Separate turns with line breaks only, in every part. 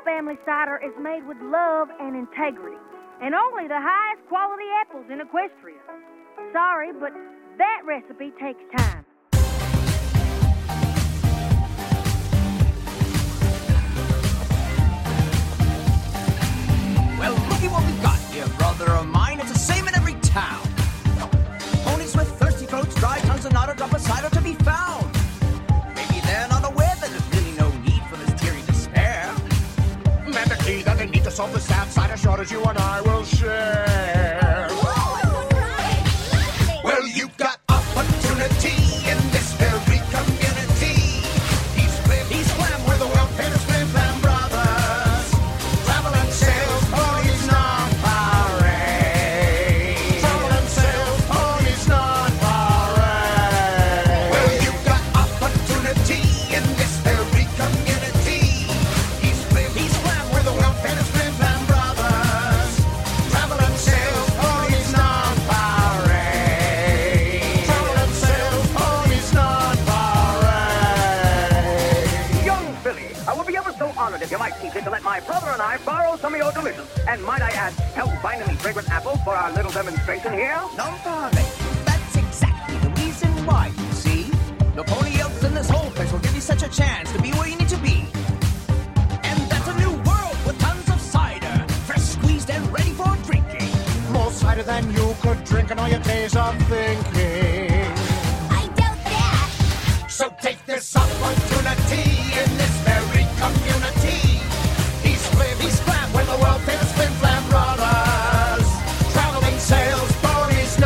family cider is made with love and integrity, and only the highest quality apples in Equestria. Sorry, but that recipe takes time.
Well, looky what we've got here, brother of mine. It's the same in every town. Ponies with thirsty throats, dry tongues, and not a drop of cider to be found. Maybe they're not aware that there's really no need for this teary despair.
And the key that they need to solve the sad cider shortage you and I will share.
Well, you've got opportunity in this very community. He's Flam, we're the world-famous Flim Flam Brothers. Travel and sales, ponies, non-parade.
Travel and sales, ponies, non-parade.
Well, you've got opportunity in this very community. He's Flam, we're the world-famous Flim Flam Brothers. Travel and sales, ponies, non-parade.
Travel and sales, ponies, non-parade.
Young Billy, I would be ever so honored if you might see fit to let my brother and I borrow some of your delicious, and might I add, hell-bindingly fragrant apples for our little demonstration here?
Non-parade. That's exactly the reason why, you see. The pony elves in this whole place will give you such a chance to be where you need to be. And that's a new world with tons of cider, fresh squeezed and ready for drinking.
More cider than you could drink in all your days of thinking.
I doubt that.
So take this opportunity in this very community. He's Flam, we're the world-famous Flim Flam Brothers. Traveling sales, ponies,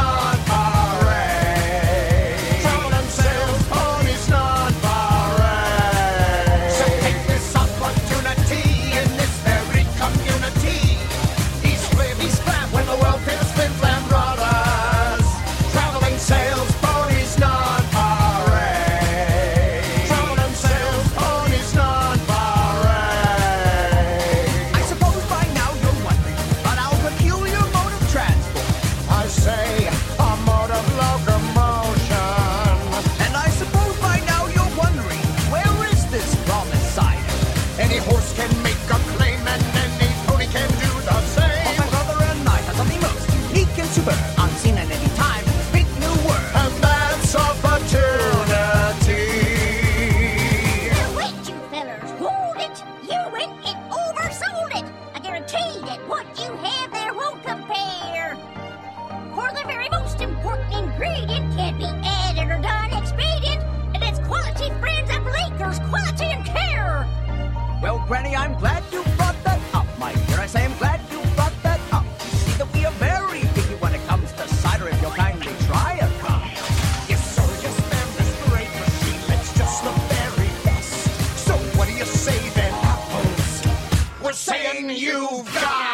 non-parade.
Travel and sales, ponies, non-parade.
So take this opportunity in this very community. He's Flam, we're the world-famous Flim Flam Brothers. Traveling sales, ponies, non-parade.
Travel and sales, ponies, non-parade.
I suppose by now you're wondering about our peculiar mode of transport.
I say a mode of locomotion.
And I suppose by now you're wondering, where is this promised cider?
Any horse can make a claim and any pony can do the same.
My brother and I have something most unique and superb, unseen at any time. Big new word.
And that's opportunity.
Now wait, you fellers, hold it. You went and oversold it. I guarantee that what you have there won't compare. For the very most important ingredient can't be added or done expedient, and it's quality friends of Lakers, quality and care.
Well, Granny, I'm glad you brought that up, my dear. I say I'm glad you brought that up. You see that we are very picky when it comes to cider, if you'll kindly try a cup.
Yes, sir, yes, ma'am, this great machine makes just the very best. So what do you say then, apples? We're saying you've got